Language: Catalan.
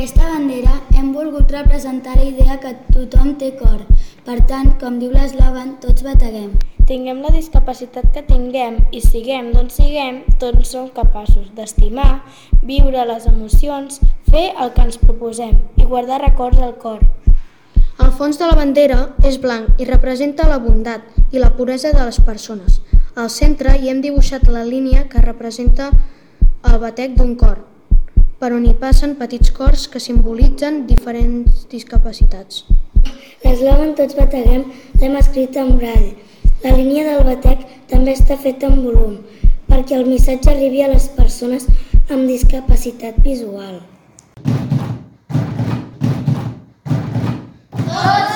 aquesta bandera hem volgut representar la idea que tothom té cor. Per tant, com diu l'eslògan, tots bateguem. Tinguem la discapacitat que tinguem i siguem d'on siguem, tots som capaços d'estimar, viure les emocions, fer el que ens proposem i guardar records al cor. El fons de la bandera és blanc i representa la bondat i la puresa de les persones. Al centre hi hem dibuixat la línia que representa el batec d'un cor, per on hi passen petits cors que simbolitzen diferents discapacitats. L'eslògan Tots bateguem l'hem escrit en brall. La línia del batec també està feta en volum, perquè el missatge arribi a les persones amb discapacitat visual. Tots